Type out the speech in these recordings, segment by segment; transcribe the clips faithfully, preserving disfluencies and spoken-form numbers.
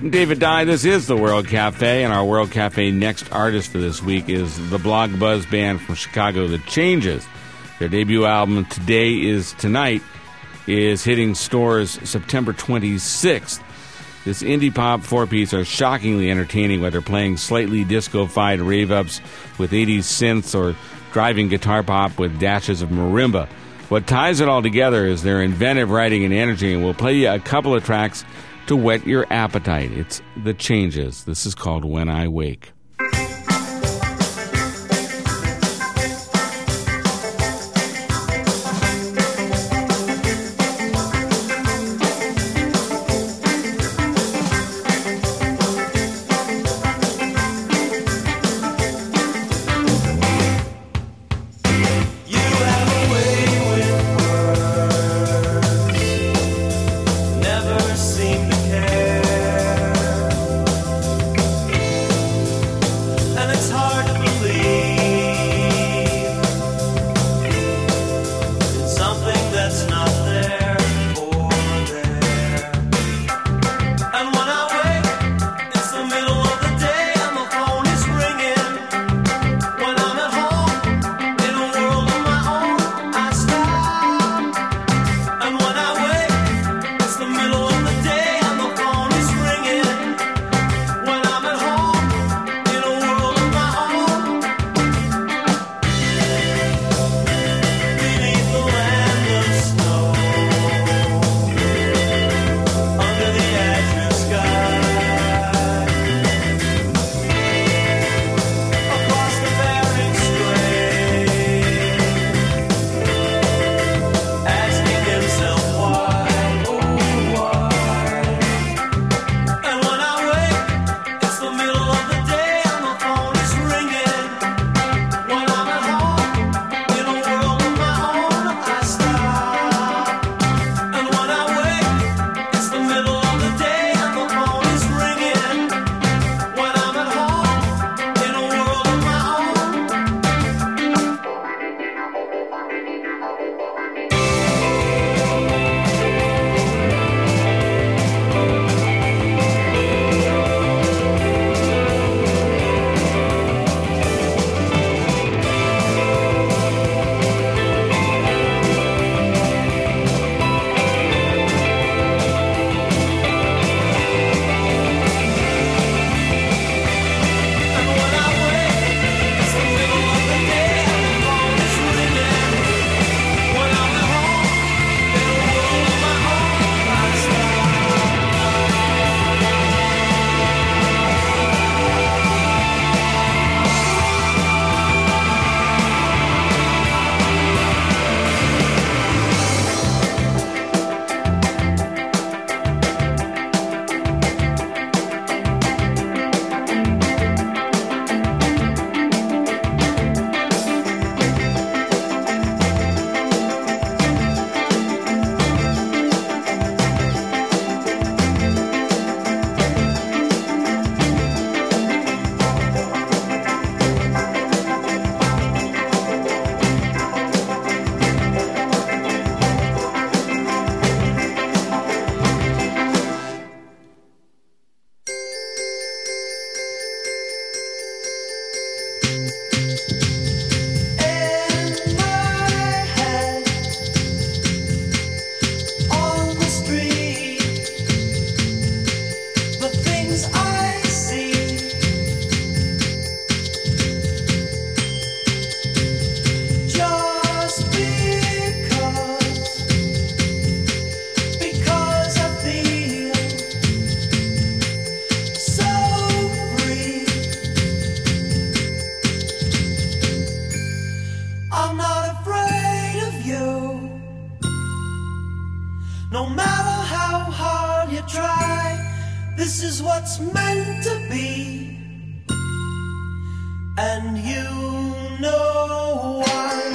David Dye. This is the World Cafe, and our World Cafe next artist for this week is the Blog Buzz band from Chicago, The Changes. Their debut album, Today Is Tonight, is hitting stores September twenty-sixth. This indie pop four-piece are shockingly entertaining, whether playing slightly disco-fied rave-ups with eighties synths or driving guitar pop with dashes of marimba. What ties it all together is their inventive writing and energy, and we'll play you a couple of tracks to whet your appetite. It's The Changes. This is called When I Wake. This is what's meant to be, and you know why.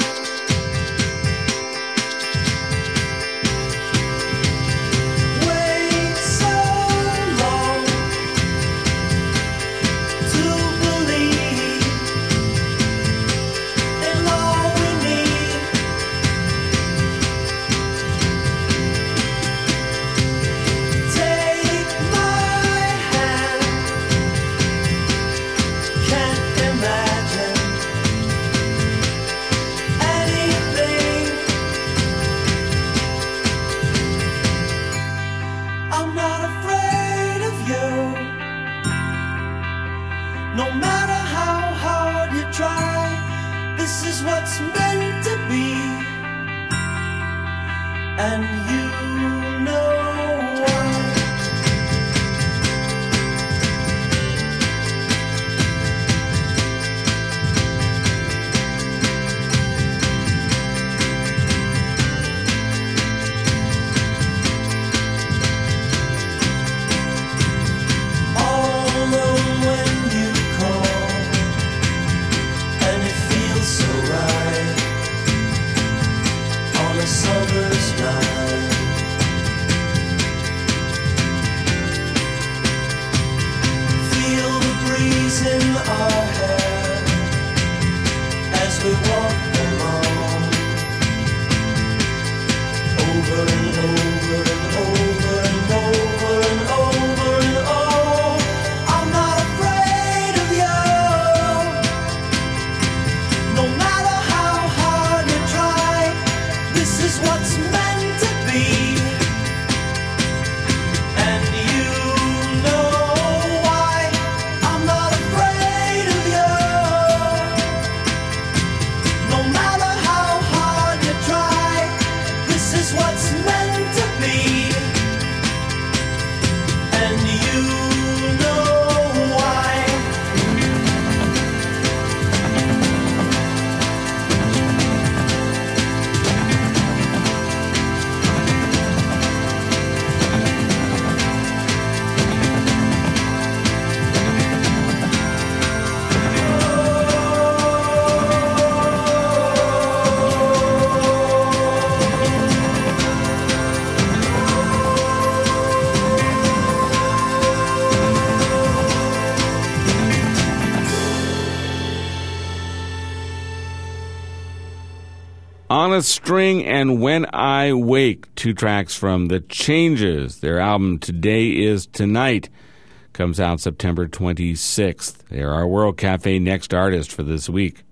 Wait so long to believe in all we need. Take my hand. On a String and When I Wake, two tracks from The Changes. Their album Today Is Tonight comes out September twenty-sixth. They're our World Cafe Next Artist for this week.